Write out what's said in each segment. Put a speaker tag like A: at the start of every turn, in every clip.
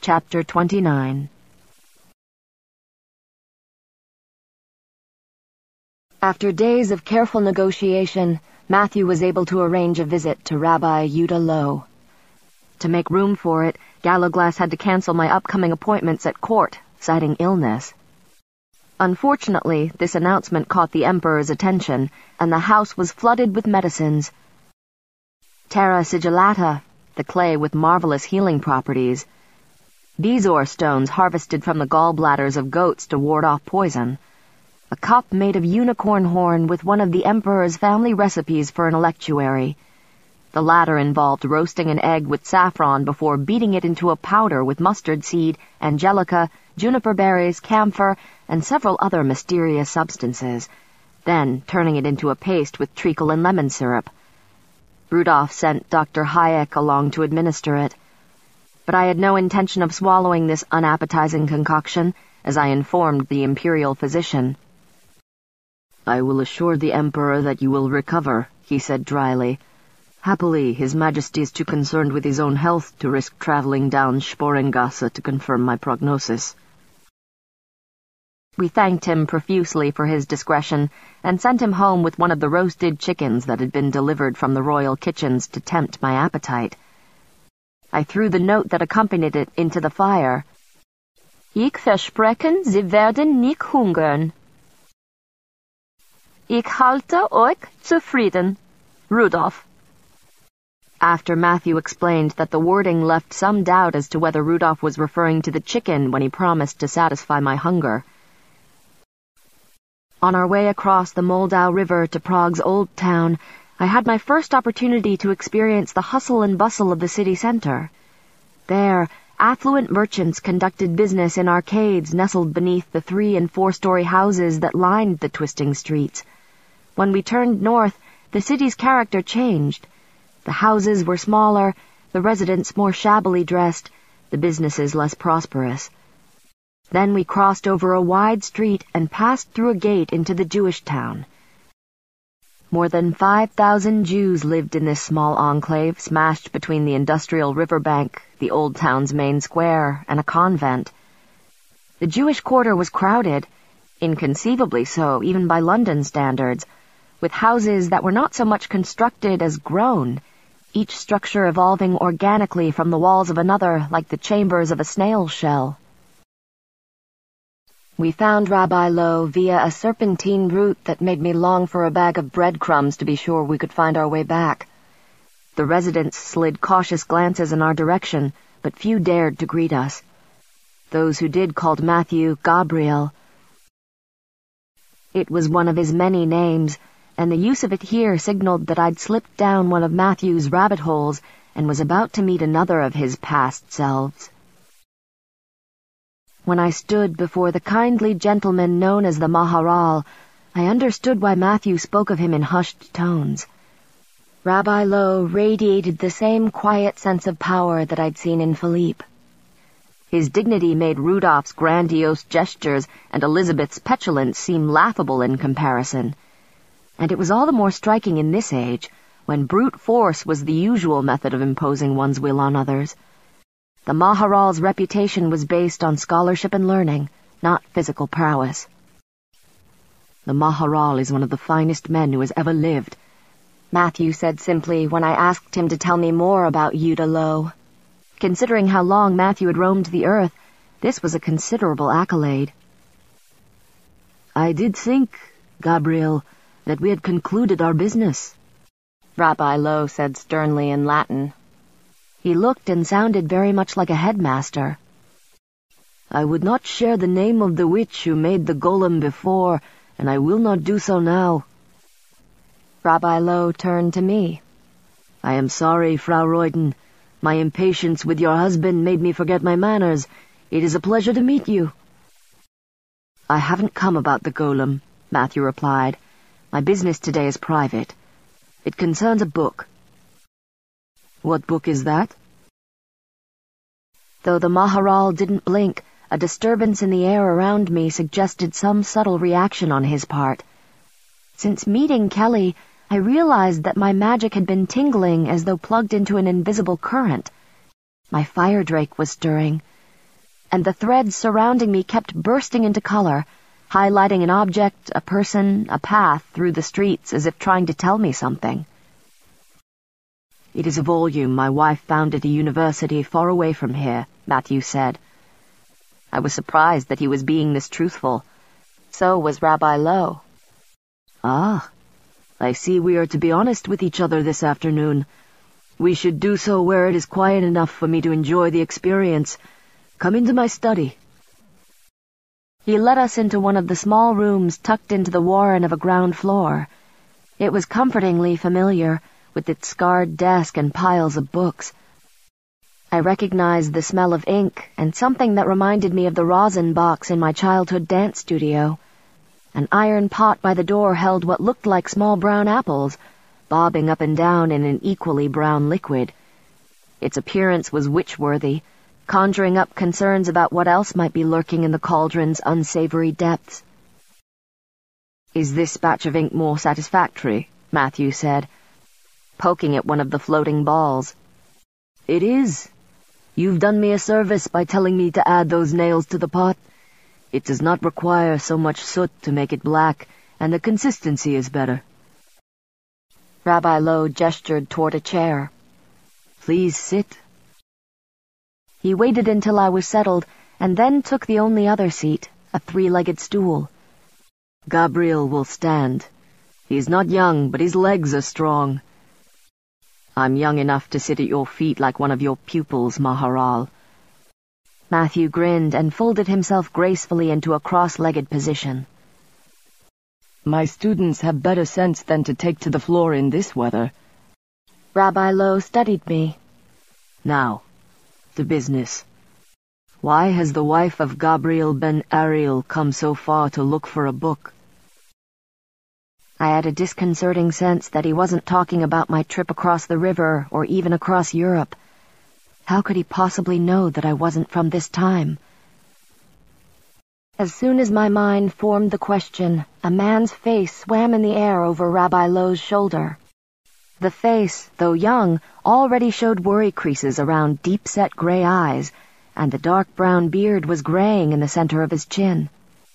A: Chapter 29. After days of careful negotiation, Matthew was able to arrange a visit to Rabbi Yehuda Loew. To make room for it, Gallowglass had to cancel my upcoming appointments at court, citing illness. Unfortunately, this announcement caught the Emperor's attention, and the house was flooded with medicines. Terra sigillata, the clay with marvelous healing properties. Bezoar stones harvested from the gallbladders of goats to ward off poison. A cup made of unicorn horn with one of the Emperor's family recipes for an electuary. The latter involved roasting an egg with saffron before beating it into a powder with mustard seed, angelica, juniper berries, camphor, and several other mysterious substances, then turning it into a paste with treacle and lemon syrup. Rudolph sent Dr. Hayek along to administer it. But I had no intention of swallowing this unappetizing concoction, as I informed the imperial physician. "I will assure the Emperor that you will recover," he said dryly. "Happily, His Majesty is too concerned with his own health to risk traveling down Sporengasse to confirm my prognosis." We thanked him profusely for his discretion, and sent him home with one of the roasted chickens that had been delivered from the royal kitchens to tempt my appetite. I threw the note that accompanied it into the fire. "Ich versprechen, Sie werden nicht hungern. Ich halte euch zufrieden. Rudolph." After Matthew explained that the wording left some doubt as to whether Rudolph was referring to the chicken when he promised to satisfy my hunger. On our way across the Moldau River to Prague's Old Town, I had my first opportunity to experience the hustle and bustle of the city center. There, affluent merchants conducted business in arcades nestled beneath the 3- and 4-story houses that lined the twisting streets. When we turned north, the city's character changed. The houses were smaller, the residents more shabbily dressed, the businesses less prosperous. Then we crossed over a wide street and passed through a gate into the Jewish town. More than 5,000 Jews lived in this small enclave smashed between the industrial riverbank, the old town's main square, and a convent. The Jewish quarter was crowded, inconceivably so even by London standards, with houses that were not so much constructed as grown, each structure evolving organically from the walls of another like the chambers of a snail's shell. We found Rabbi Loew via a serpentine route that made me long for a bag of breadcrumbs to be sure we could find our way back. The residents slid cautious glances in our direction, but few dared to greet us. Those who did called Matthew Gabriel. It was one of his many names, and the use of it here signaled that I'd slipped down one of Matthew's rabbit holes and was about to meet another of his past selves. When I stood before the kindly gentleman known as the Maharal, I understood why Matthew spoke of him in hushed tones. Rabbi Loew radiated the same quiet sense of power that I'd seen in Philippe. His dignity made Rudolph's grandiose gestures and Elizabeth's petulance seem laughable in comparison. And it was all the more striking in this age, when brute force was the usual method of imposing one's will on others. The Maharal's reputation was based on scholarship and learning, not physical prowess. "The Maharal is one of the finest men who has ever lived," Matthew said simply when I asked him to tell me more about Yehuda Loew. Considering how long Matthew had roamed the earth, this was a considerable accolade. "I did think, Gabriel, that we had concluded our business," Rabbi Loew said sternly in Latin. He looked and sounded very much like a headmaster. "I would not share the name of the witch who made the golem before, and I will not do so now." Rabbi Loew turned to me. "I am sorry, Frau Reuten. My impatience with your husband made me forget my manners. It is a pleasure to meet you." "I haven't come about the golem," Matthew replied. "My business today is private. It concerns a book." "What book is that?" Though the Maharal didn't blink, a disturbance in the air around me suggested some subtle reaction on his part. Since meeting Kelly, I realized that my magic had been tingling as though plugged into an invisible current. My fire drake was stirring. and the threads surrounding me kept bursting into color, highlighting an object, a person, a path through the streets as if trying to tell me something. "It is a volume my wife found at a university far away from here," Matthew said. I was surprised that he was being this truthful. So was Rabbi Lowe. "Ah, I see we are to be honest with each other this afternoon. We should do so where it is quiet enough for me to enjoy the experience. Come into my study." He led us into one of the small rooms tucked into the warren of a ground floor. It was comfortingly familiar, with its scarred desk and piles of books. I recognized the smell of ink and something that reminded me of the rosin box in my childhood dance studio. An iron pot by the door held what looked like small brown apples, bobbing up and down in an equally brown liquid. Its appearance was witch-worthy, conjuring up concerns about what else might be lurking in the cauldron's unsavory depths. "Is this batch of ink more satisfactory?" Matthew said, poking at one of the floating balls. "It is. You've done me a service by telling me to add those nails to the pot. It does not require so much soot to make it black, and the consistency is better." Rabbi Lowe gestured toward a chair. "Please sit." He waited until I was settled, and then took the only other seat, a three-legged stool. "Gabriel will stand. He is not young, but his legs are strong." "I'm young enough to sit at your feet like one of your pupils, Maharal." Matthew grinned and folded himself gracefully into a cross-legged position. "My students have better sense than to take to the floor in this weather." Rabbi Lowe studied me. "Now, to business. Why has the wife of Gabriel ben Ariel come so far to look for a book?" I had a disconcerting sense that he wasn't talking about my trip across the river or even across Europe. How could he possibly know that I wasn't from this time? As soon as my mind formed the question, a man's face swam in the air over Rabbi Lowe's shoulder. The face, though young, already showed worry creases around deep-set gray eyes, and the dark brown beard was graying in the center of his chin.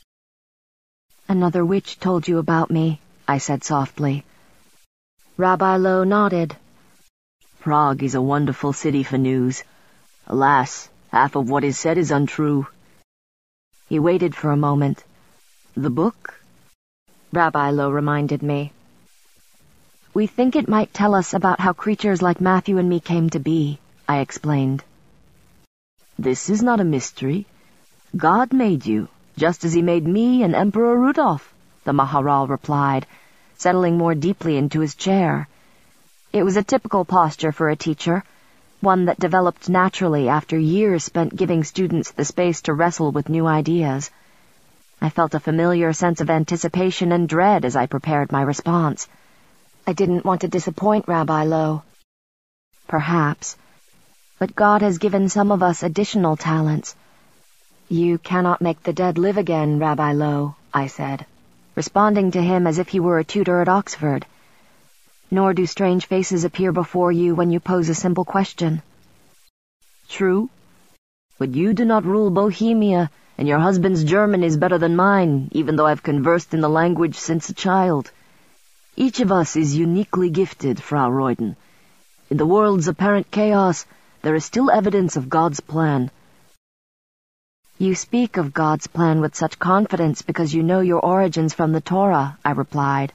A: "Another witch told you about me," I said softly. Rabbi Lowe nodded. "Prague is a wonderful city for news. Alas, half of what is said is untrue." He waited for a moment. "The book?" Rabbi Lowe reminded me. "We think it might tell us about how creatures like Matthew and me came to be," I explained. "This is not a mystery. God made you, just as he made me and Emperor Rudolph," the Maharal replied, settling more deeply into his chair. It was a typical posture for a teacher, one that developed naturally after years spent giving students the space to wrestle with new ideas. I felt a familiar sense of anticipation and dread as I prepared my response. I didn't want to disappoint Rabbi Lowe. Perhaps. But God has given some of us additional talents. "You cannot make the dead live again, Rabbi Lowe," I said, responding to him as if he were a tutor at Oxford. "Nor do strange faces appear before you when you pose a simple question." "True. But you do not rule Bohemia, and your husband's German is better than mine, even though I've conversed in the language since a child. Each of us is uniquely gifted, Frau Reuden. In the world's apparent chaos, there is still evidence of God's plan." "You speak of God's plan with such confidence because you know your origins from the Torah," I replied.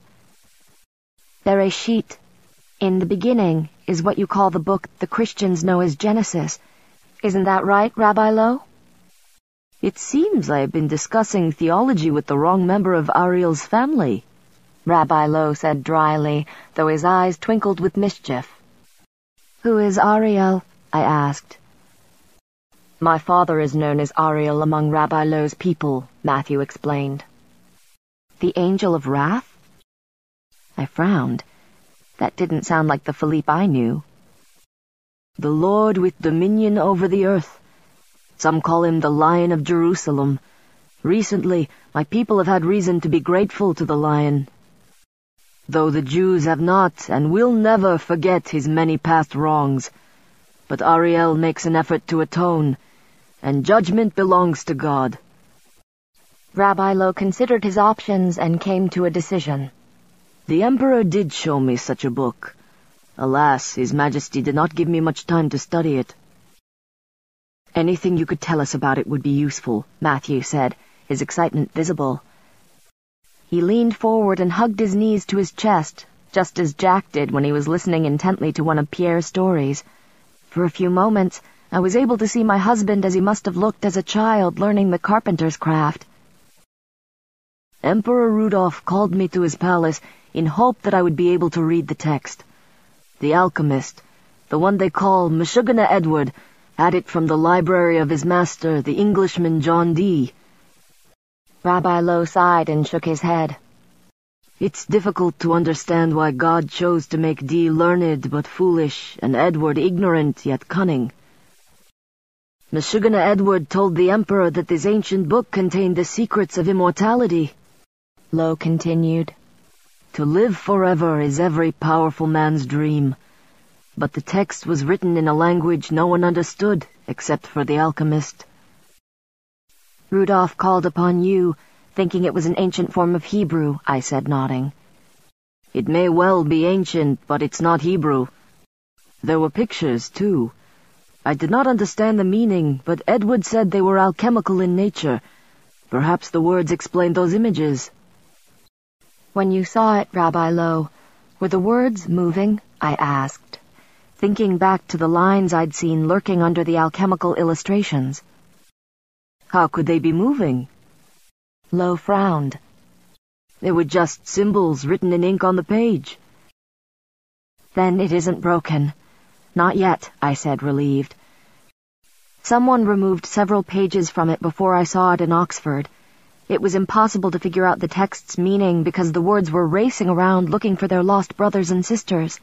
A: Bereshit, in the beginning, is what you call the book the Christians know as Genesis. Isn't that right, Rabbi Lowe? "It seems I have been discussing theology with the wrong member of Ariel's family," Rabbi Lowe said dryly, though his eyes twinkled with mischief. "Who is Ariel?" I asked. "My father is known as Ariel among Rabbi Lowe's people," Matthew explained. "The angel of wrath?" I frowned. That didn't sound like the Philippe I knew. "The Lord with dominion over the earth. Some call him the Lion of Jerusalem. Recently, my people have had reason to be grateful to the Lion. Though the Jews have not and will never forget his many past wrongs. But Ariel makes an effort to atone,
B: and judgment belongs to God."
A: Rabbi Lowe considered his options and came to a decision.
B: "The Emperor did show me such a book. Alas, His Majesty did not give me much time to study it."
A: "Anything you could tell us about it would be useful," Matthew said, his excitement visible. He leaned forward and hugged his knees to his chest, just as Jack did when he was listening intently to one of Pierre's stories. For a few moments, I was able to see my husband as he must have looked as a child learning the carpenter's craft.
B: "Emperor Rudolph called me to his palace in hope that I would be able to read the text. The alchemist, the one they call Meshuggah Edward, had it from the library of his master, the Englishman John Dee."
A: Rabbi Lowe sighed and shook his head.
B: "It's difficult to understand why God chose to make Dee learned but foolish, and Edward ignorant yet cunning. Meshuggah Edward told the Emperor that this ancient book contained the secrets of immortality,"
A: Lowe continued.
B: "To live forever is every powerful man's dream. But the text was written in a language no one understood, except for the alchemist."
A: "Rudolph called upon you, thinking it was an ancient form of Hebrew," I said, nodding.
B: "It may well be ancient, but it's not Hebrew. There were pictures, too. I did not understand the meaning, but Edward said they were alchemical in nature. Perhaps the words explained those images."
A: "When you saw it, Rabbi Lowe, were the words moving?" I asked, thinking back to the lines I'd seen lurking under the alchemical illustrations.
B: "How could they be moving?"
A: Lowe frowned.
B: "They were just symbols written in ink on the page."
A: "Then it isn't broken." "Not yet," I said, relieved. Someone removed several pages from it before I saw it in Oxford. It was impossible to figure out the text's meaning because the words were racing around looking for their lost brothers and sisters.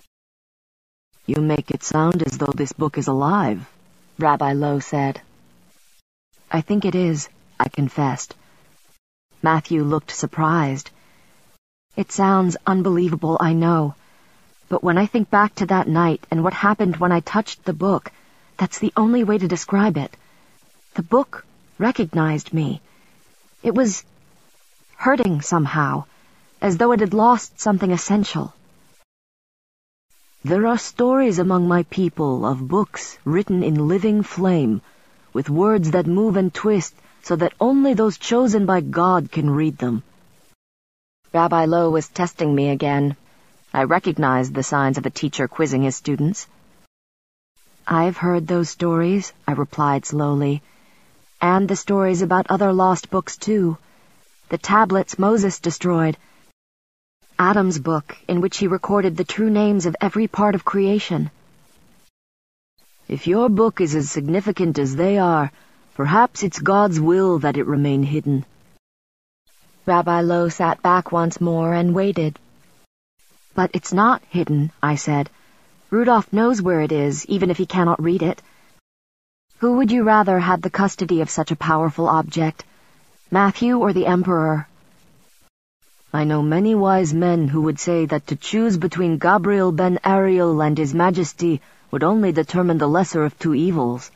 B: "You make it sound as though this book is alive,"
A: Rabbi Lowe said. "I think it is," I confessed. Matthew looked surprised. "It sounds unbelievable, I know. But when I think back to that night and what happened when I touched the book, that's the only way to describe it. The book recognized me. It was hurting somehow, as though it had lost something essential."
B: "There are stories among my people of books written in living flame, with words that move and twist so that only those chosen by God can read them."
A: Rabbi Lowe was testing me again. I recognized the signs of a teacher quizzing his students. "I've heard those stories," I replied slowly. "And the stories about other lost books, too. The tablets Moses destroyed. Adam's book, in which he recorded the true names of every part of creation."
B: "If your book is as significant as they are, perhaps it's God's will that it remain hidden."
A: Rabbi Lowe sat back once more and waited. "But it's not hidden," I said. "Rudolph knows where it is, even if he cannot read it. Who would you rather have the custody of such a powerful object, Matthew or the Emperor?"
B: "I know many wise men who would say that to choose between Gabriel ben Ariel and His Majesty would only determine the lesser of two evils."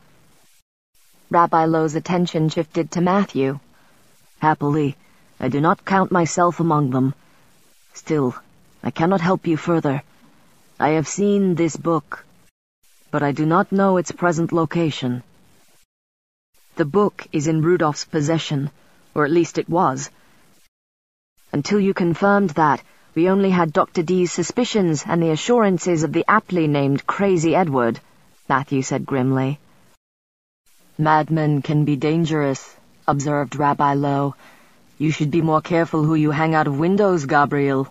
A: Rabbi Lowe's attention shifted to Matthew.
B: "Happily, I do not count myself among them. Still, I cannot help you further. I have seen this book, but I do not know its present location." "The book is in Rudolph's possession, or at least it was. Until you confirmed that, we only had Dr. Dee's suspicions and the assurances of the aptly named Crazy Edward," Matthew said grimly. "Madmen can be dangerous," observed Rabbi Lowe. "You should be more careful who you hang out of windows, Gabriel."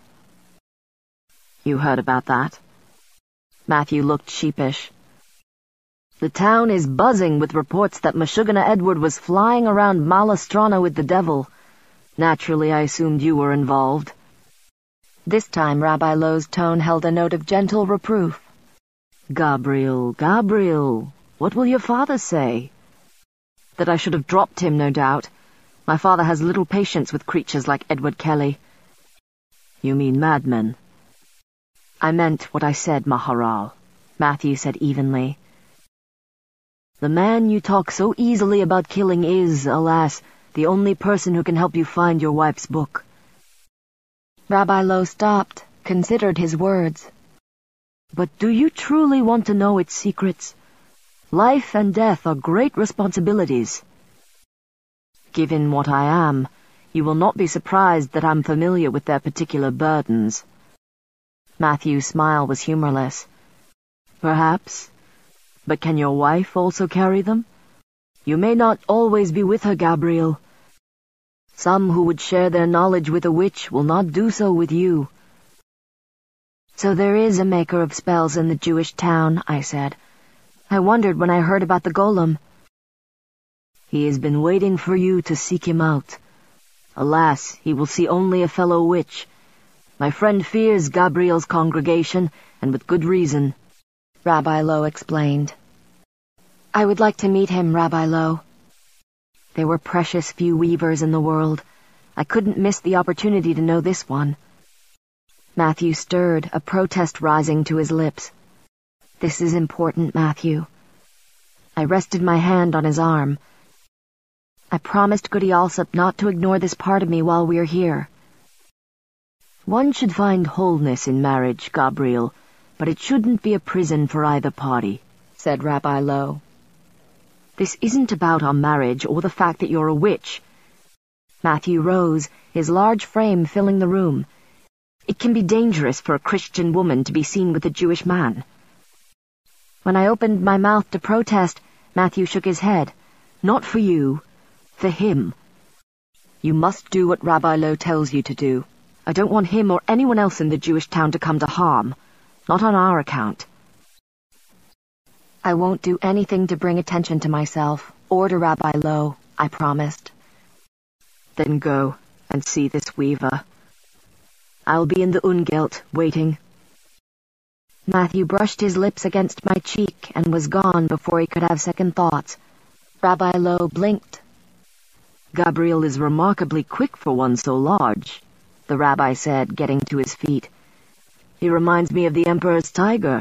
B: "You heard about that?" Matthew looked sheepish. "The town is buzzing with reports that Meshuggah Edward was flying around Malastrana with the devil. Naturally, I assumed you were involved." This time Rabbi Lowe's tone held a note of gentle reproof. "Gabriel, Gabriel, what will your father say?" "That I should have dropped him, no doubt. My father has little patience with creatures like Edward Kelly." "You mean madmen?" "I meant what I said, Maharal," Matthew said evenly. The man you talk so easily about killing is, alas, the only person who can help you find your wife's book."
A: Rabbi Lowe stopped, considered his words.
B: "But do you truly want to know its secrets? Life and death are great responsibilities. Given what I am, you will not be surprised that I'm familiar with their particular burdens."
A: Matthew's smile was humorless.
B: "Perhaps. But can your wife also carry them? You may not always be with her, Gabriel. Some who would share their knowledge with a witch will not do so with you."
A: "So there is a maker of spells in the Jewish town," I said. "I wondered when I heard about the golem."
B: "He has been waiting for you to seek him out. Alas, he will see only a fellow witch. My friend fears Gabriel's congregation, and with good reason,"
A: Rabbi Lowe explained. "I would like to meet him, Rabbi Lowe. There were precious few weavers in the world. I couldn't miss the opportunity to know this one." Matthew stirred, a protest rising to his lips. "This is important, Matthew." I rested my hand on his arm. "I promised Goody Alsop not to ignore this part of me while we're here."
B: "One should find wholeness in marriage, Gabriel, but it shouldn't be a prison for either party," said Rabbi Lowe. "This isn't about our marriage or the fact that you're a witch."
A: Matthew rose, his large frame filling the room. "It can be dangerous for a Christian woman to be seen with a Jewish man." When I opened my mouth to protest, Matthew shook his head.
B: "Not for you. For him. You must do what Rabbi Lowe tells you to do. I don't want him or anyone else in the Jewish town to come to harm. Not on our account."
A: "I won't do anything to bring attention to myself, or to Rabbi Lowe," I promised.
B: "Then go and see this weaver. I'll be in the Ungelt, waiting."
A: Matthew brushed his lips against my cheek and was gone before he could have second thoughts. Rabbi Lowe blinked.
B: "Gabriel is remarkably quick for one so large," the rabbi said, getting to his feet. "He reminds me of the Emperor's tiger."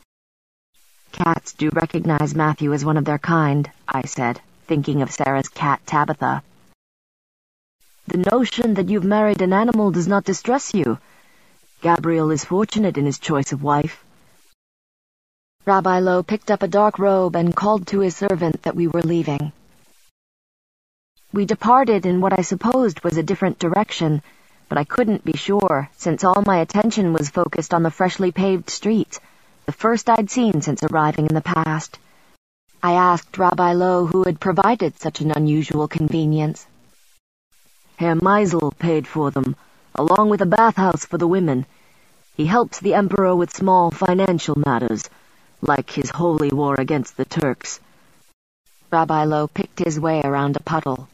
A: "Cats do recognize Matthew as one of their kind," I said, thinking of Sarah's cat Tabitha.
B: "The notion that you've married an animal does not distress you. Gabriel is fortunate in his choice of wife."
A: Rabbi Lowe picked up a dark robe and called to his servant that we were leaving. We departed in what I supposed was a different direction, but I couldn't be sure, since all my attention was focused on the freshly paved streets, the first I'd seen since arriving in the past. I asked Rabbi Lowe who had provided such an unusual convenience.
B: "Herr Meisel paid for them, along with a bathhouse for the women. He helps the Emperor with small financial matters, like his holy war against the Turks."
A: Rabbi Lowe picked his way around a puddle.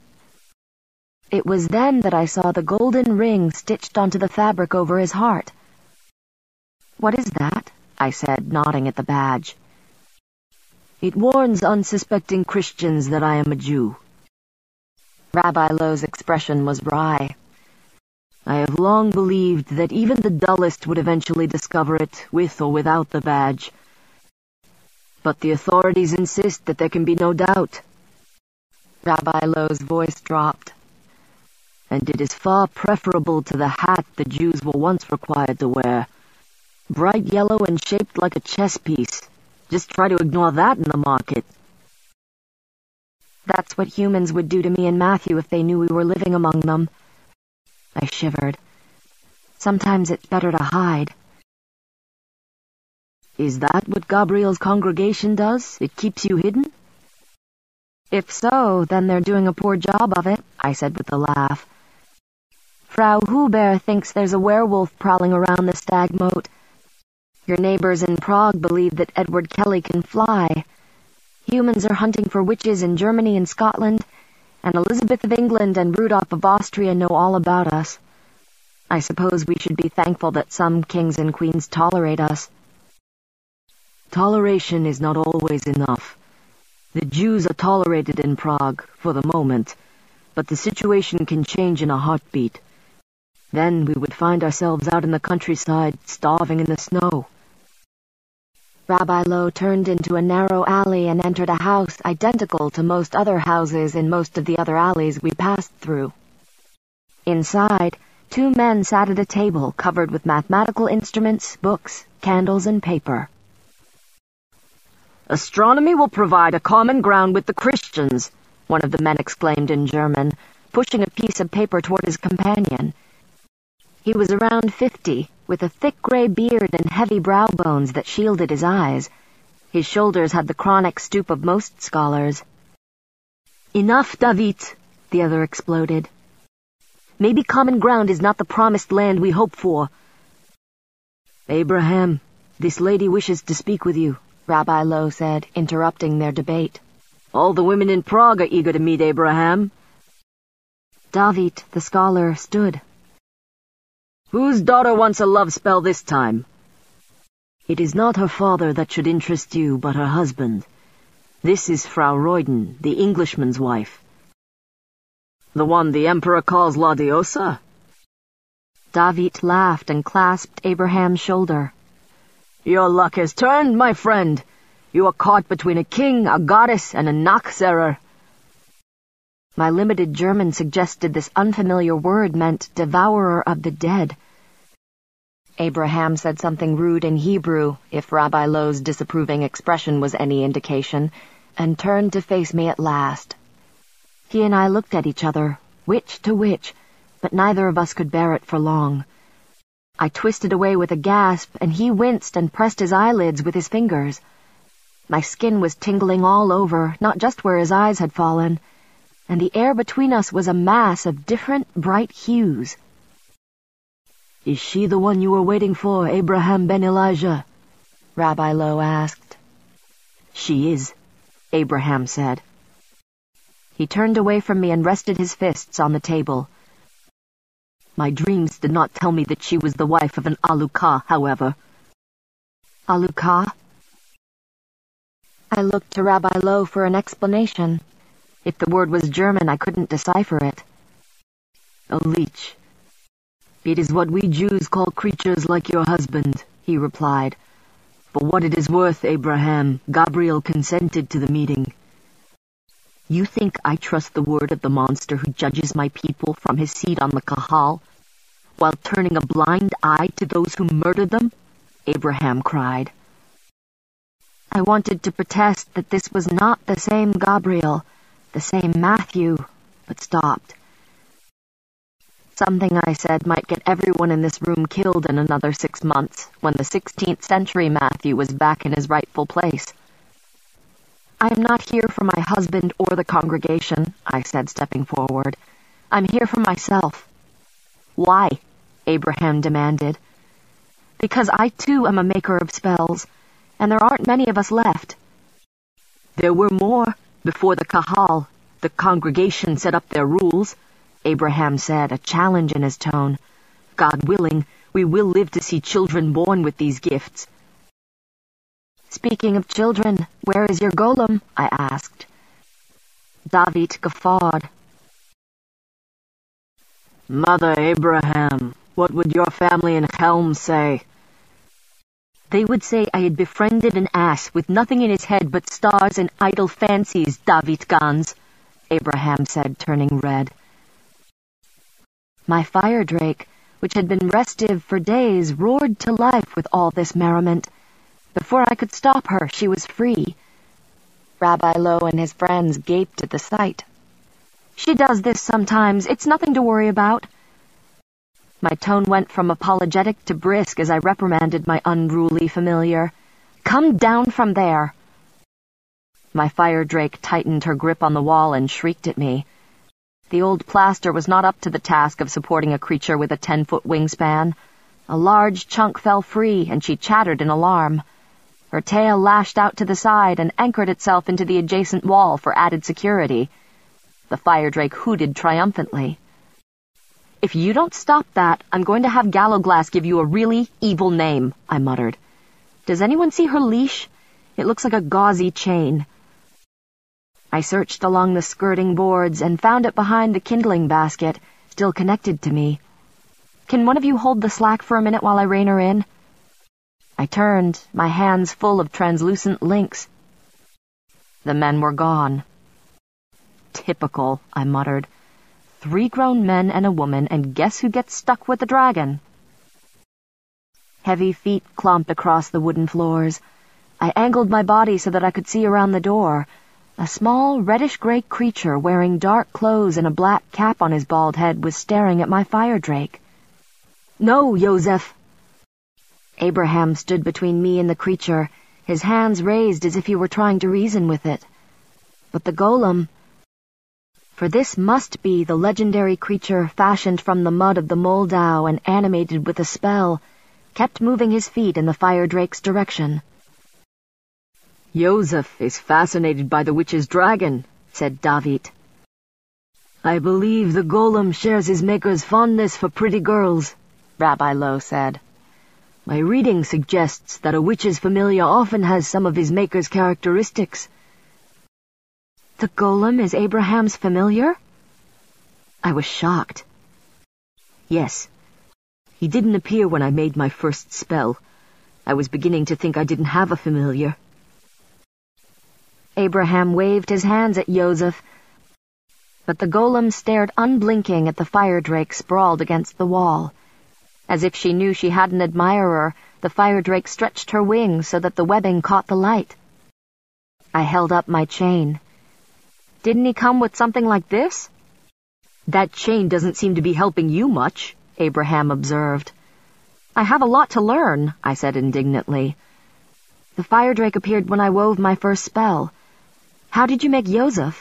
A: It was then that I saw the golden ring stitched onto the fabric over his heart. "What is that?" I said, nodding at the badge.
B: "It warns unsuspecting Christians that I am a Jew."
A: Rabbi Lowe's expression was wry.
B: "I have long believed that even the dullest would eventually discover it, with or without the badge. But the authorities insist that there can be no doubt."
A: Rabbi Lowe's voice dropped.
B: "And it is far preferable to the hat the Jews were once required to wear. Bright yellow and shaped like a chess piece. Just try to ignore that in the market."
A: "That's what humans would do to me and Matthew if they knew we were living among them." I shivered. "Sometimes it's better to hide."
B: "Is that what Gabriel's congregation does? It keeps you hidden?"
A: "If so, then they're doing a poor job of it," I said with a laugh. "Frau Huber thinks there's a werewolf prowling around the stag moat. Your neighbors in Prague believe that Edward Kelly can fly. Humans are hunting for witches in Germany and Scotland, and Elizabeth of England and Rudolph of Austria know all about us. I suppose we should be thankful that some kings and queens tolerate us."
B: "Toleration is not always enough. The Jews are tolerated in Prague, for the moment, but the situation can change in a heartbeat. Then we would find ourselves out in the countryside, starving in the snow."
A: Rabbi Lowe turned into a narrow alley and entered a house identical to most other houses in most of the other alleys we passed through. Inside, 2 men sat at a table covered with mathematical instruments, books, candles, and paper.
B: "Astronomy will provide a common ground with the Christians," one of the men exclaimed in German, pushing a piece of paper toward his companion. He was around 50, with a thick gray beard and heavy brow bones that shielded his eyes. His shoulders had the chronic stoop of most scholars.
A: "Enough, David," the other exploded. "Maybe common ground is not the promised land we hope for."
B: "Abraham, this lady wishes to speak with you,"
A: Rabbi Lowe said, interrupting their debate.
B: "All the women in Prague are eager to meet Abraham."
A: David, the scholar, stood.
B: "Whose daughter wants a love spell this time?"
C: "It is not her father that should interest you, but her husband. This is Frau Reuden, the Englishman's wife."
B: "The one the Emperor calls La Diosa?"
A: David laughed and clasped Abraham's shoulder.
B: "Your luck has turned, my friend. You are caught between a king, a goddess, and a Nachzerer."
A: My limited German suggested this unfamiliar word meant devourer of the dead. Abraham said something rude in Hebrew, if Rabbi Lowe's disapproving expression was any indication, and turned to face me at last. He and I looked at each other, which to which, but neither of us could bear it for long. I twisted away with a gasp, and he winced and pressed his eyelids with his fingers. My skin was tingling all over, not just where his eyes had fallen, and the air between us was a mass of different bright hues.
C: "Is she the one you were waiting for, Abraham ben Elijah?"
A: Rabbi Lowe asked.
C: "She is,"
A: Abraham said. He turned away from me and rested his fists on the table.
C: "My dreams did not tell me that she was the wife of an Alukah, however."
A: "Alukah?" I looked to Rabbi Lowe for an explanation. If the word was German, I couldn't decipher it.
C: "A leech. It is what we Jews call creatures like your husband," he replied. "For what it is worth, Abraham, Gabriel consented to the meeting." "You think I trust the word of the monster who judges my people from his seat on the Kahal, while turning a blind eye to those who murdered them?" Abraham cried.
A: I wanted to protest that this was not the same Gabriel, the same Matthew, but stopped. Something I said might get everyone in this room killed in another 6 months, when the 16th century Matthew was back in his rightful place. "I am not here for my husband or the congregation," I said, stepping forward. "I'm here for myself." "Why?" Abraham demanded. "Because I too am a maker of spells, and there aren't many of us left."
C: "There were more before the Kahal. The congregation set up their rules," Abraham said, a challenge in his tone. "God willing, we will live to see children born with these gifts."
A: "Speaking of children, where is your golem?" I asked. David guffawed.
B: "Mother Abraham, what would your family in Chelm say?"
C: "They would say I had befriended an ass with nothing in his head but stars and idle fancies, David Gans," Abraham said, turning red.
A: My fire drake, which had been restive for days, roared to life with all this merriment. Before I could stop her, she was free. Rabbi Lowe and his friends gaped at the sight. "She does this sometimes. It's nothing to worry about." My tone went from apologetic to brisk as I reprimanded my unruly familiar. "Come down from there!" My fire drake tightened her grip on the wall and shrieked at me. The old plaster was not up to the task of supporting a creature with a 10-foot wingspan. A large chunk fell free, and she chattered in alarm. Her tail lashed out to the side and anchored itself into the adjacent wall for added security. The fire drake hooted triumphantly. "If you don't stop that, I'm going to have Gallowglass give you a really evil name," I muttered. "Does anyone see her leash? It looks like a gauzy chain." I searched along the skirting boards and found it behind the kindling basket, still connected to me. "Can one of you hold the slack for a minute while I rein her in?" I turned, my hands full of translucent links. The men were gone. Typical, I muttered. 3 grown men and a woman, and guess who gets stuck with the dragon? Heavy feet clomped across the wooden floors. I angled my body so that I could see around the door. A small, reddish-gray creature wearing dark clothes and a black cap on his bald head was staring at my fire drake. "No, Joseph!" Abraham stood between me and the creature, his hands raised as if he were trying to reason with it. But the golem, for this must be the legendary creature fashioned from the mud of the Moldau and animated with a spell, kept moving his feet in the fire drake's direction.
C: "Joseph is fascinated by the witch's dragon," said David. "I believe the golem shares his maker's fondness for pretty girls," Rabbi Lowe said. "My reading suggests that a witch's familiar often has some of his maker's characteristics."
A: The golem is Abraham's familiar? I was shocked.
C: "Yes. He didn't appear when I made my first spell. I was beginning to think I didn't have a familiar."
A: Abraham waved his hands at Joseph, but the golem stared unblinking at the fire drake sprawled against the wall. As if she knew she had an admirer, the fire drake stretched her wings so that the webbing caught the light. I held up my chain. "Didn't he come with something like this?"
C: "That chain doesn't seem to be helping you much," Abraham observed.
A: "I have a lot to learn," I said indignantly. "The fire drake appeared when I wove my first spell. How did you make Joseph?"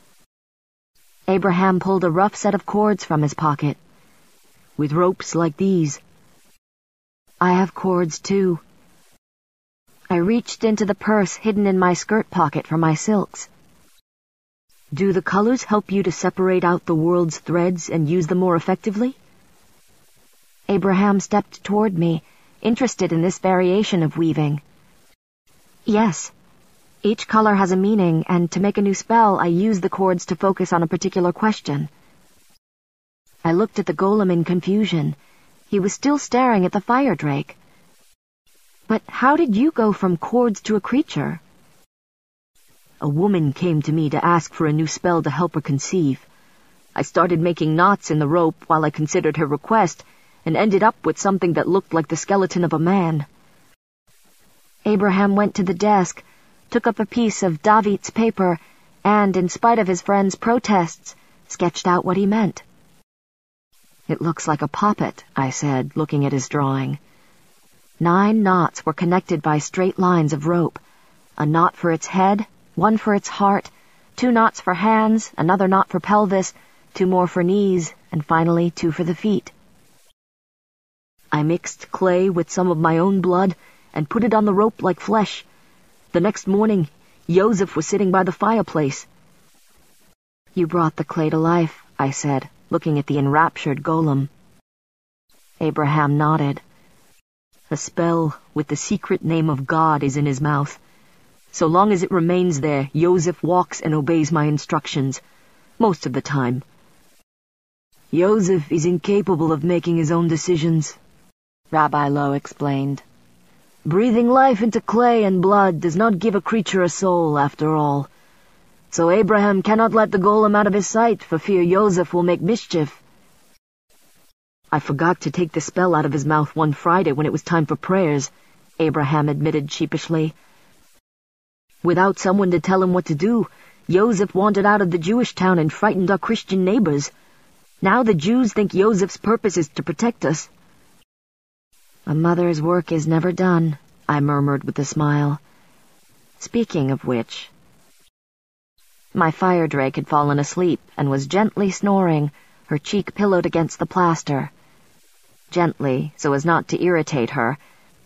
A: Abraham pulled a rough set of cords from his pocket.
C: "With ropes like these."
A: "I have cords, too." I reached into the purse hidden in my skirt pocket for my silks.
C: "Do the colors help you to separate out the world's threads and use them more effectively?"
A: Abraham stepped toward me, interested in this variation of weaving. "Yes. Each color has a meaning, and to make a new spell, I use the cords to focus on a particular question." I looked at the golem in confusion. He was still staring at the fire drake. "But how did you go from cords to a creature?"
C: "A woman came to me to ask for a new spell to help her conceive. I started making knots in the rope while I considered her request, and ended up with something that looked like the skeleton of a man."
A: Abraham went to the desk, took up a piece of David's paper, and, in spite of his friend's protests, sketched out what he meant. "It looks like a poppet," I said, looking at his drawing. 9 knots were connected by straight lines of rope. A knot for its head, 1 for its heart, 2 knots for hands, another knot for pelvis, 2 more for knees, and finally 2 for the feet.
C: "I mixed clay with some of my own blood and put it on the rope like flesh. The next morning, Joseph was sitting by the fireplace."
A: "You brought the clay to life," I said, looking at the enraptured golem. Abraham nodded.
C: "A spell with the secret name of God is in his mouth. So long as it remains there, Joseph walks and obeys my instructions, most of the time. Joseph is incapable of making his own decisions," Rabbi Lowe explained. "Breathing life into clay and blood does not give a creature a soul, after all. So Abraham cannot let the golem out of his sight for fear Joseph will make mischief." "I forgot to take the spell out of his mouth one Friday when it was time for prayers," Abraham admitted sheepishly. "Without someone to tell him what to do, Joseph wandered out of the Jewish town and frightened our Christian neighbors. Now the Jews think Joseph's purpose is to protect us."
A: "A mother's work is never done," I murmured with a smile. "Speaking of which..." My fire drake had fallen asleep and was gently snoring, her cheek pillowed against the plaster. Gently, so as not to irritate her,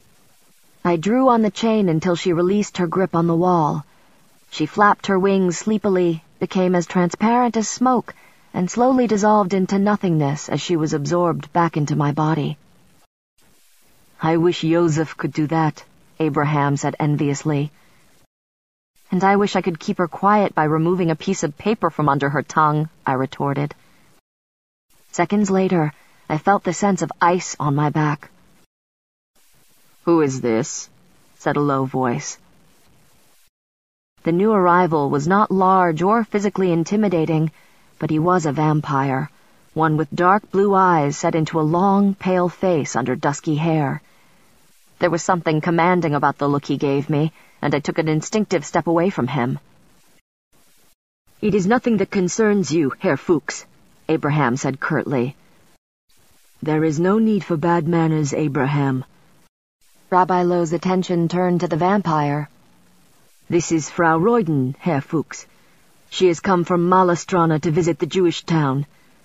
A: I drew on the chain until she released her grip on the wall. She flapped her wings sleepily, became as transparent as smoke, and slowly dissolved into nothingness as she was absorbed back into my body.
C: "I wish Joseph could do that," Abraham said enviously.
A: "And I wish I could keep her quiet by removing a piece of paper from under her tongue," I retorted. Seconds later, I felt the sense of ice on my back.
C: "Who is this?" said a low voice.
A: The new arrival was not large or physically intimidating, but he was a vampire, one with dark blue eyes set into a long, pale face under dusky hair. There was something commanding about the look he gave me, and I took an instinctive step away from him.
C: "It is nothing that concerns you, Herr Fuchs," Abraham said curtly. "There is no need for bad manners, Abraham."
A: Rabbi Lowe's attention turned to the vampire.
C: "This is Frau Reuden, Herr Fuchs. She has come from Malastrana to visit the Jewish town."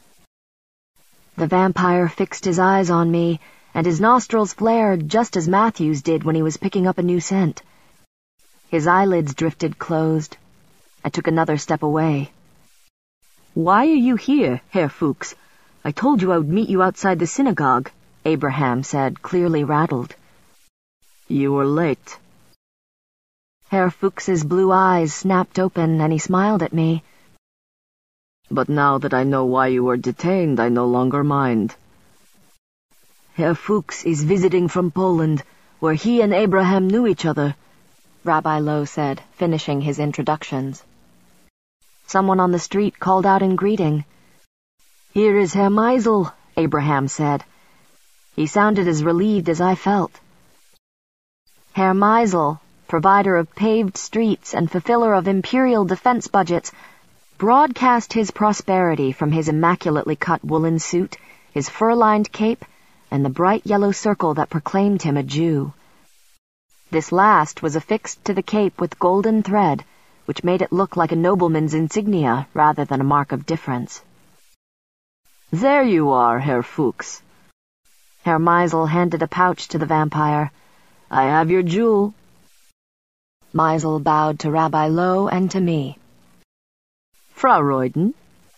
A: The vampire fixed his eyes on me, and his nostrils flared just as Matthew's did when he was picking up a new scent. His eyelids drifted closed. I took another step away.
C: "Why are you here, Herr Fuchs? I told you I would meet you outside the synagogue," Abraham said, clearly rattled. "You were late."
A: Herr Fuchs's blue eyes snapped open, and he smiled at me.
C: "But now that I know why you were detained, I no longer mind." "Herr Fuchs is visiting from Poland, where he and Abraham knew each other,"
A: Rabbi Lowe said, finishing his introductions. Someone on the street called out in greeting.
C: "Here is Herr Meisel," Abraham said.
A: He sounded as relieved as I felt. Herr Meisel, provider of paved streets and fulfiller of imperial defense budgets, broadcast his prosperity from his immaculately cut woolen suit, his fur-lined cape, and the bright yellow circle that proclaimed him a Jew. This last was affixed to the cape with golden thread, which made it look like a nobleman's insignia rather than a mark of difference.
C: "There you are, Herr Fuchs."
A: Herr Meisel handed a pouch to the vampire.
C: "I have your jewel."
A: Meisel bowed to Rabbi Lowe and to me.
C: "Frau Reuden."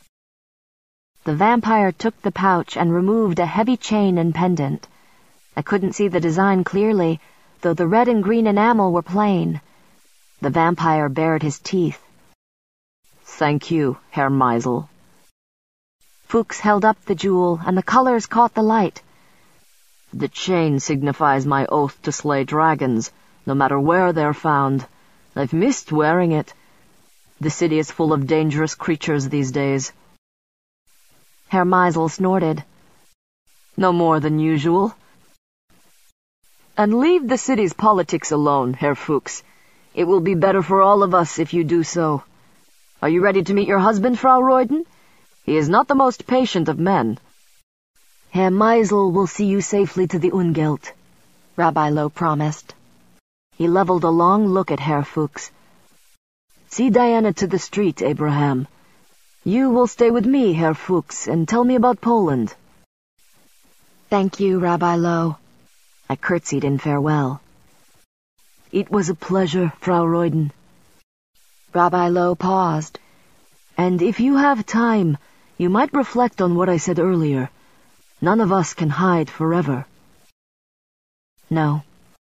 A: The vampire took the pouch and removed a heavy chain and pendant. I couldn't see the design clearly, though the red and green enamel were plain. The vampire bared his teeth.
C: "Thank you, Herr Meisel."
A: Fuchs held up the jewel, and the colors caught the light.
C: "The chain signifies my oath to slay dragons, no matter where they're found. I've missed wearing it. The city is full of dangerous creatures these days."
A: Herr Meisel snorted.
C: "No more than usual." "And leave the city's politics alone, Herr Fuchs. It will be better for all of us if you do so. Are you ready to meet your husband, Frau Reuden? He is not the most patient of men."
B: "Herr Meisel will see you safely to the Ungelt,"
A: Rabbi Lowe promised. He leveled a long look at Herr Fuchs.
B: "See Diana to the street, Abraham. You will stay with me, Herr Fuchs, and tell me about Poland."
A: "Thank you, Rabbi Lowe." I curtsied in farewell.
B: "It was a pleasure, Frau Reuden."
A: Rabbi Lowe paused.
B: "And if you have time, you might reflect on what I said earlier. None of us can hide forever."
A: No.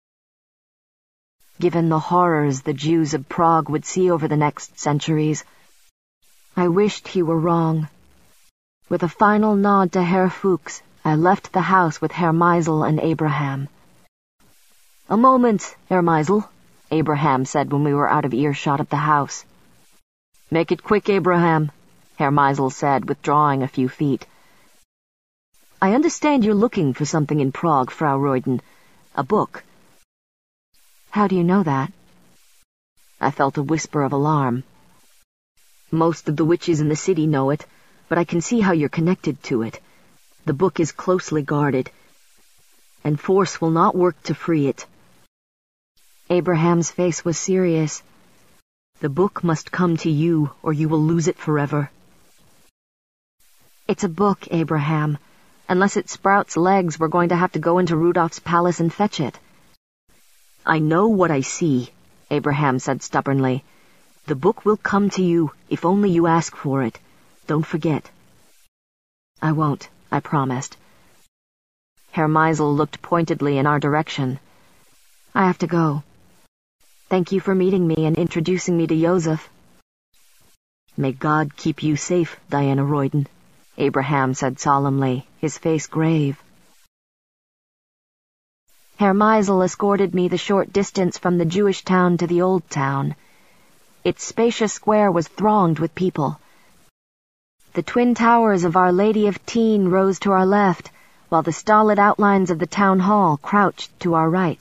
A: Given the horrors the Jews of Prague would see over the next centuries, I wished he were wrong. With a final nod to Herr Fuchs, I left the house with Herr Meisel and Abraham.
B: "A moment, Herr Meisel,"
A: Abraham said when we were out of earshot of the house.
C: "Make it quick, Abraham," Herr Meisel said, withdrawing a few feet.
B: "I understand you're looking for something in Prague, Frau Reuden. A book."
A: "How do you know that?"
B: I felt a whisper of alarm. "Most of the witches in the city know it, but I can see how you're connected to it. The book is closely guarded, and force will not work to free it."
A: Abraham's face was serious.
B: "The book must come to you, or you will lose it forever."
A: "It's a book, Abraham. Unless it sprouts legs, we're going to have to go into Rudolph's palace and fetch it."
B: "I know what I see," Abraham said stubbornly. "The book will come to you if only you ask for it. Don't forget."
A: "I won't," I promised. Herr Meisel looked pointedly in our direction. "I have to go. Thank you for meeting me and introducing me to Joseph."
B: "May God keep you safe, Diana Reuden," Abraham said solemnly, his face grave.
A: Herr Meisel escorted me the short distance from the Jewish town to the old town. Its spacious square was thronged with people. The twin towers of Our Lady of Teen rose to our left, while the stolid outlines of the town hall crouched to our right.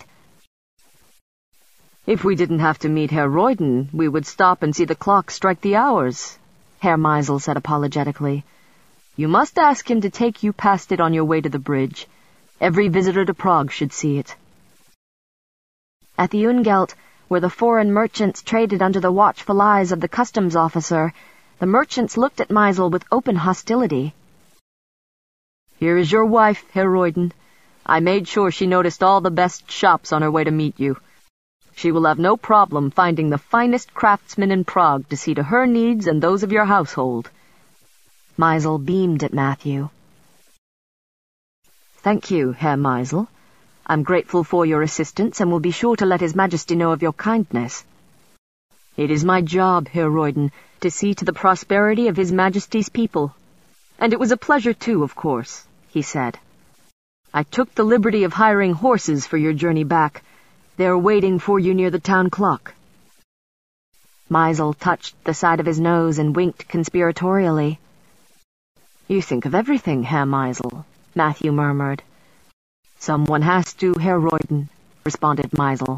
C: If we didn't have to meet Herr Reuden, we would stop and see the clock strike the hours, Herr Meisel said apologetically. You must ask him to take you past it on your way to the bridge. Every visitor to Prague should see it.
A: At the Ungelt, where the foreign merchants traded under the watchful eyes of the customs officer, the merchants looked at Meisel with open hostility.
C: Here is your wife, Herr Reuden. I made sure she noticed all the best shops on her way to meet you. She will have no problem finding the finest craftsmen in Prague to see to her needs and those of your household.
A: Meisel beamed at Matthew.
C: Thank you, Herr Meisel. I'm grateful for your assistance and will be sure to let His Majesty know of your kindness. It is my job, Herr Reuden, to see to the prosperity of His Majesty's people. And it was a pleasure too, of course, he said. I took the liberty of hiring horses for your journey back. They're waiting for you near the town clock.
A: Meisel touched the side of his nose and winked conspiratorially.
C: You think of everything, Herr Meisel, Matthew murmured. Someone has to, Herr Reuden, responded Meisel.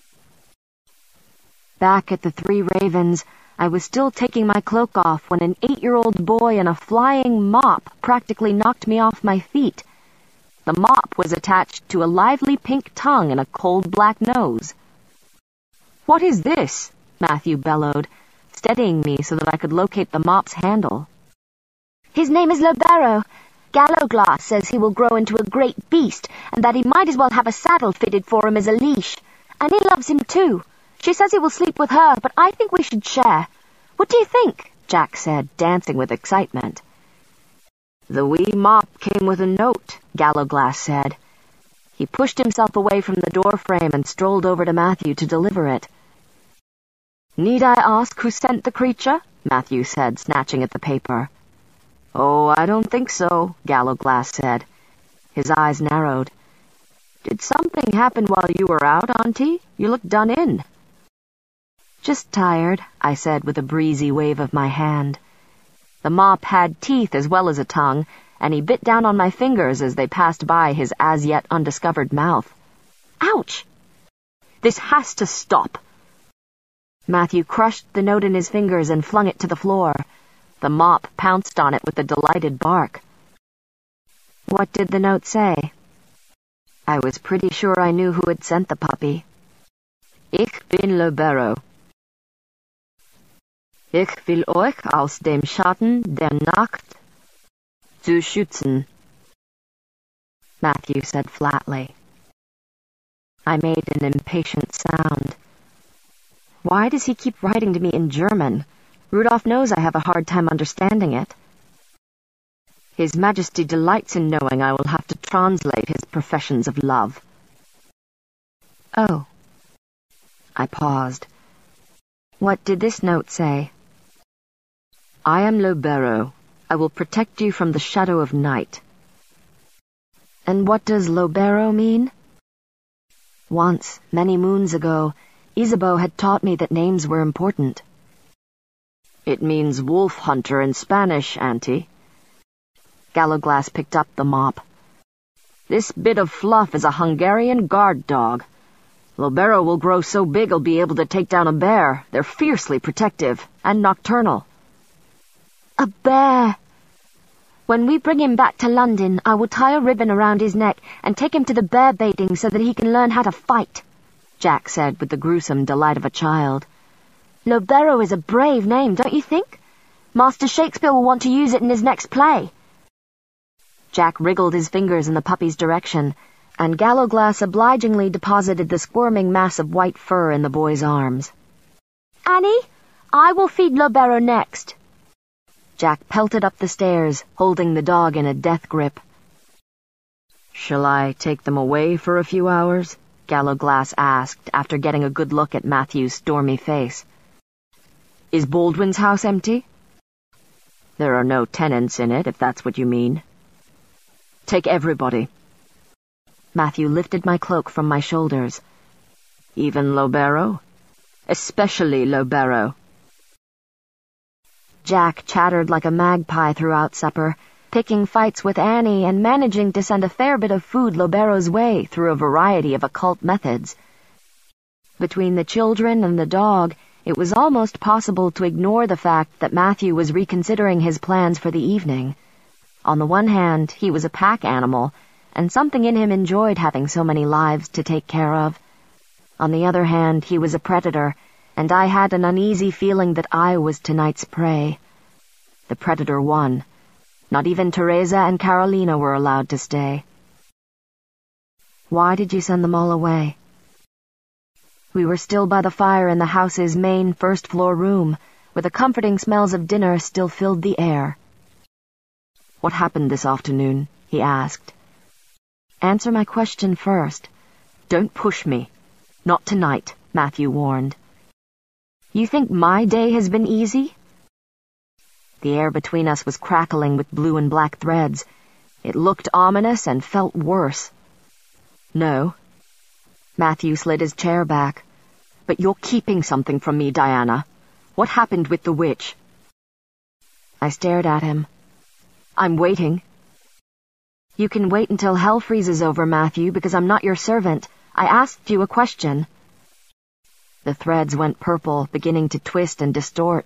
A: Back at the Three Ravens, I was still taking my cloak off when an 8-year-old boy in a flying mop practically knocked me off my feet. The mop was attached to a lively pink tongue and a cold black nose.
C: What is this?
A: Matthew bellowed, steadying me so that I could locate the mop's handle. His name is Lobero. Gallowglass says he will grow into a great beast, and that he might as well have a saddle fitted for him as a leash. Annie loves him too. She says he will sleep with her, but I think we should share. What do you think? Jack said, dancing with excitement.
C: The wee mop came with a note, Gallowglass said.
A: He pushed himself away from the doorframe and strolled over to Matthew to deliver it.
C: Need I ask who sent the creature? Matthew said, snatching at the paper. Oh, I don't think so, Gallowglass said. His eyes narrowed. Did something happen while you were out, Auntie? You look done in.
A: Just tired, I said with a breezy wave of my hand. The mop had teeth as well as a tongue, and he bit down on my fingers as they passed by his as-yet undiscovered mouth. Ouch!
C: This has to stop.
A: Matthew crushed the note in his fingers and flung it to the floor. The mop pounced on it with a delighted bark. What did the note say? I was pretty sure I knew who had sent the puppy.
C: Ich bin Lobero. Ich will euch aus dem Schatten der Nacht zu schützen,
A: Matthew said flatly. I made an impatient sound. Why does he keep writing to me in German? Rudolph knows I have a hard time understanding it.
C: His Majesty delights in knowing I will have to translate his professions of love.
A: Oh. I paused. What did this note say?
C: I am Lobero. I will protect you from the shadow of night.
A: And what does Lobero mean? Once, many moons ago, Isabeau had taught me that names were important.
C: It means wolf hunter in Spanish, Auntie.
A: Gallowglass picked up the mop.
C: This bit of fluff is a Hungarian guard dog. Lobero will grow so big he'll be able to take down a bear. They're fiercely protective and nocturnal.
A: A bear! When we bring him back to London, I will tie a ribbon around his neck and take him to the bear baiting so that he can learn how to fight, Jack said with the gruesome delight of a child. Lobero is a brave name, don't you think? Master Shakespeare will want to use it in his next play. Jack wriggled his fingers in the puppy's direction, and Gallowglass obligingly deposited the squirming mass of white fur in the boy's arms. Annie, I will feed Lobero next. Jack pelted up the stairs, holding the dog in a death grip.
C: Shall I take them away for a few hours? Gallowglass asked, after getting a good look at Matthew's stormy face. Is Baldwin's house empty? There are no tenants in it, if that's what you mean. Take everybody.
A: Matthew lifted my cloak from my shoulders.
C: Even Lobero? Especially Lobero.
A: Jack chattered like a magpie throughout supper, picking fights with Annie and managing to send a fair bit of food Lobero's way through a variety of occult methods. Between the children and the dog, it was almost possible to ignore the fact that Matthew was reconsidering his plans for the evening. On the one hand, he was a pack animal, and something in him enjoyed having so many lives to take care of. On the other hand, he was a predator, and I had an uneasy feeling that I was tonight's prey. The predator won. Not even Teresa and Carolina were allowed to stay. Why did you send them all away? We were still by the fire in the house's main first-floor room, where the comforting smells of dinner still filled the air.
C: What happened this afternoon? He asked.
A: Answer my question first.
C: Don't push me. Not tonight, Matthew warned.
A: You think my day has been easy?
C: The air between us was crackling with blue and black threads. It looked ominous and felt worse. No.
A: Matthew slid his chair back.
C: But you're keeping something from me, Diana. What happened with the witch?
A: I stared at him.
C: I'm waiting.
A: You can wait until hell freezes over, Matthew, because I'm not your servant. I asked you a question.
C: The threads went purple, beginning to twist and distort.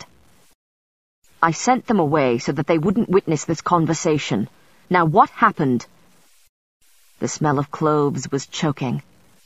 C: I sent them away so that they wouldn't witness this conversation. Now what happened? The smell of cloves was choking.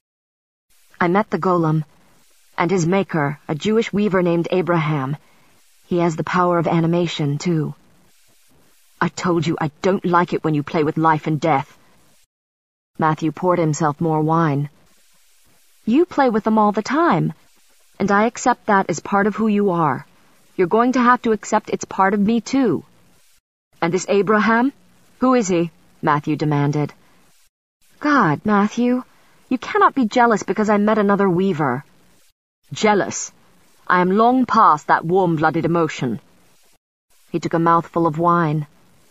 A: I met the golem, and his maker, a Jewish weaver named Abraham. He has the power of animation, too.
C: I told you I don't like it when you play with life and death.
A: Matthew poured himself more wine. You play with them all the time, and I accept that as part of who you are. You're going to have to accept it's part of me, too.
C: And this Abraham? Who is he? Matthew demanded.
A: God, Matthew, you cannot be jealous because I met another weaver.
C: Jealous? I am long past that warm-blooded emotion.
A: He took a mouthful of wine.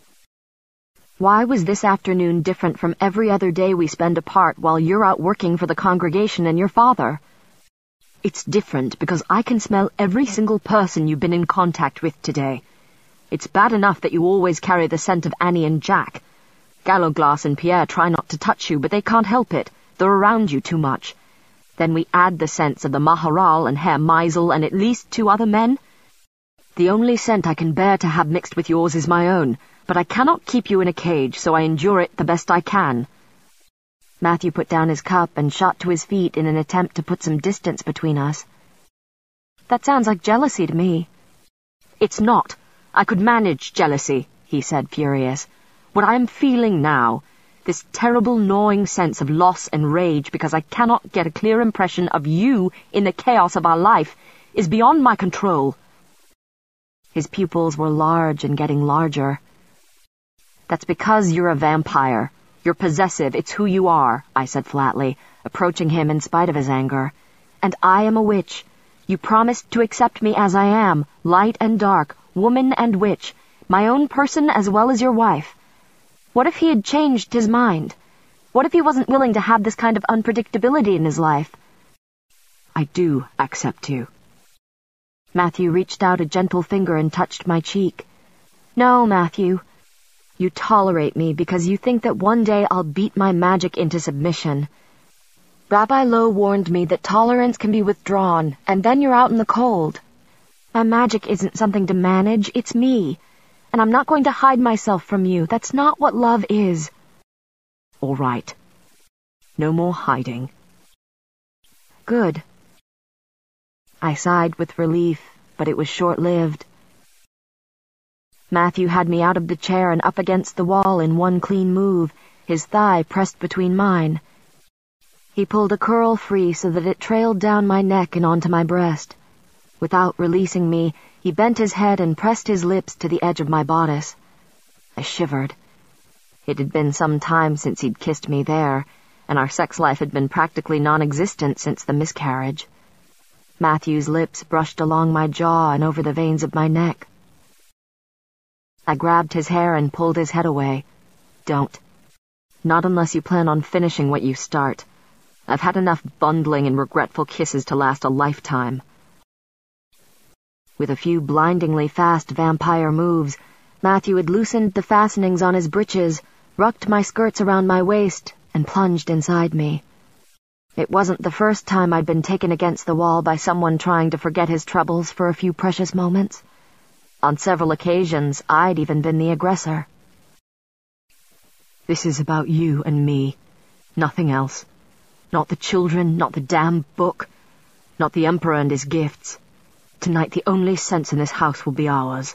A: Why was this afternoon different from every other day we spend apart while you're out working for the congregation and your father?
C: It's different because I can smell every single person you've been in contact with today. It's bad enough that you always carry the scent of Annie and Jack. Gallowglass and Pierre try not to touch you, but they can't help it. They're around you too much. Then we add the scents of the Maharal and Herr Meisel and at least 2 other men. The only scent I can bear to have mixed with yours is my own, but I cannot keep you in a cage, so I endure it the best I can.
A: Matthew put down his cup and shot to his feet in an attempt to put some distance between us. That sounds like jealousy to me.
C: It's not. I could manage jealousy, he said, furious. What I am feeling now, this terrible gnawing sense of loss and rage because I cannot get a clear impression of you in the chaos of our life, is beyond my control.
A: His pupils were large and getting larger.
C: That's because you're a vampire. You're possessive. It's who you are, I said flatly, approaching him in spite of his anger.
A: And I am a witch. You promised to accept me as I am, light and dark, woman and witch, my own person as well as your wife. What if he had changed his mind? What if he wasn't willing to have this kind of unpredictability in his life?
C: I do accept you.
A: Matthew reached out a gentle finger and touched my cheek. No, Matthew. You tolerate me because you think that one day I'll beat my magic into submission. Rabbi Lowe warned me that tolerance can be withdrawn, and then you're out in the cold. My magic isn't something to manage, it's me. And I'm not going to hide myself from you. That's not what love is.
C: All right. No more hiding.
A: Good. I sighed with relief, but it was short-lived. Matthew had me out of the chair and up against the wall in one clean move, his thigh pressed between mine. He pulled a curl free so that it trailed down my neck and onto my breast. Without releasing me, he bent his head and pressed his lips to the edge of my bodice. I shivered. It had been some time since he'd kissed me there, and our sex life had been practically non-existent since the miscarriage. Matthew's lips brushed along my jaw and over the veins of my neck. I grabbed his hair and pulled his head away. Don't. Not unless you plan on finishing what you start. I've had enough bundling and regretful kisses to last a lifetime." With a few blindingly fast vampire moves, Matthew had loosened the fastenings on his breeches, rucked my skirts around my waist, and plunged inside me. It wasn't the first time I'd been taken against the wall by someone trying to forget his troubles for a few precious moments. On several occasions, I'd even been the aggressor.
C: "This is about you and me. Nothing else. Not the children, not the damn book, not the Emperor and his gifts. Tonight the only sense in this house will be ours."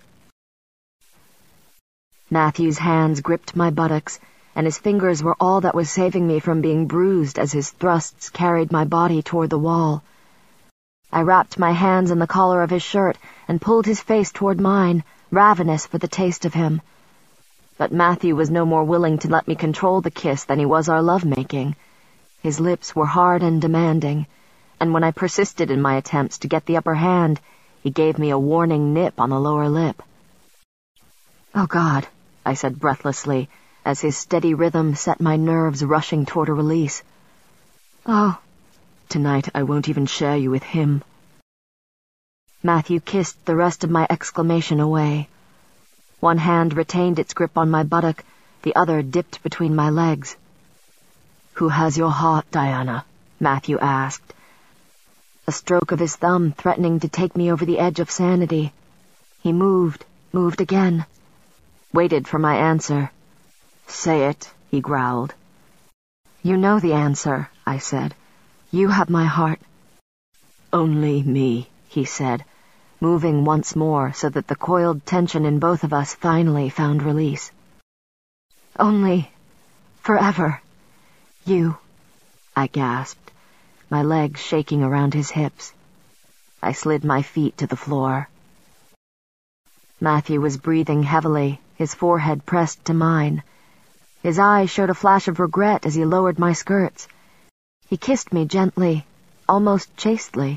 A: Matthew's hands gripped my buttocks, and his fingers were all that was saving me from being bruised as his thrusts carried my body toward the wall. I wrapped my hands in the collar of his shirt and pulled his face toward mine, ravenous for the taste of him. But Matthew was no more willing to let me control the kiss than he was our love-making. His lips were hard and demanding, and when I persisted in my attempts to get the upper hand, he gave me a warning nip on the lower lip. "Oh, God," I said breathlessly, as his steady rhythm set my nerves rushing toward a release. "Oh."
C: "Tonight I won't even share you with him."
A: Matthew kissed the rest of my exclamation away. One hand retained its grip on my buttock, the other dipped between my legs.
C: "Who has your heart, Diana?"
A: Matthew asked, a stroke of his thumb threatening to take me over the edge of sanity. He moved again, waited for my answer.
C: "Say it," he growled.
A: "You know the answer," I said. "You have my heart."
C: "Only me,"
A: he said, moving once more so that the coiled tension in both of us finally found release. "Only forever. You," I gasped, my legs shaking around his hips. I slid my feet to the floor. Matthew was breathing heavily, his forehead pressed to mine. His eyes showed a flash of regret as he lowered my skirts. He kissed me gently, almost chastely.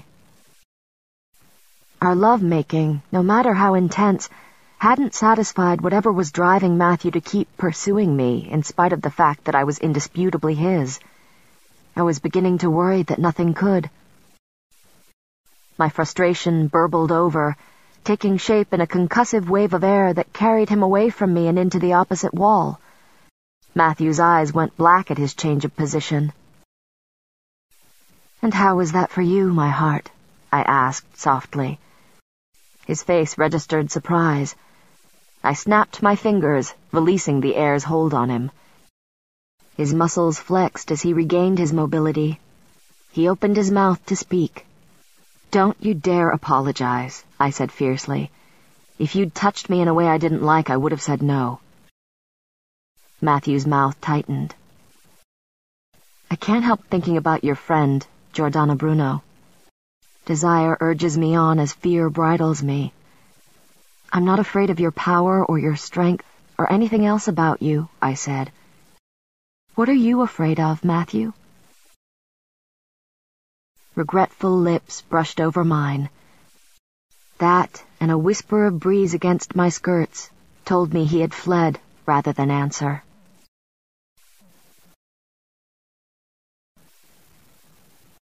A: Our love-making, no matter how intense, hadn't satisfied whatever was driving Matthew to keep pursuing me, in spite of the fact that I was indisputably his. I was beginning to worry that nothing could. My frustration burbled over, taking shape in a concussive wave of air that carried him away from me and into the opposite wall. Matthew's eyes went black at his change of position. "And how was that for you, my heart?" I asked softly. His face registered surprise. I snapped my fingers, releasing the air's hold on him. His muscles flexed as he regained his mobility. He opened his mouth to speak. "Don't you dare apologize," I said fiercely. "If you'd touched me in a way I didn't like, I would have said no." Matthew's mouth tightened. "I can't help thinking about your friend, Giordano Bruno. Desire urges me on as fear bridles me. I'm not afraid of your power or your strength or anything else about you," I said. "What are you afraid of, Matthew?" Regretful lips brushed over mine. That, and a whisper of breeze against my skirts, told me he had fled rather than answer.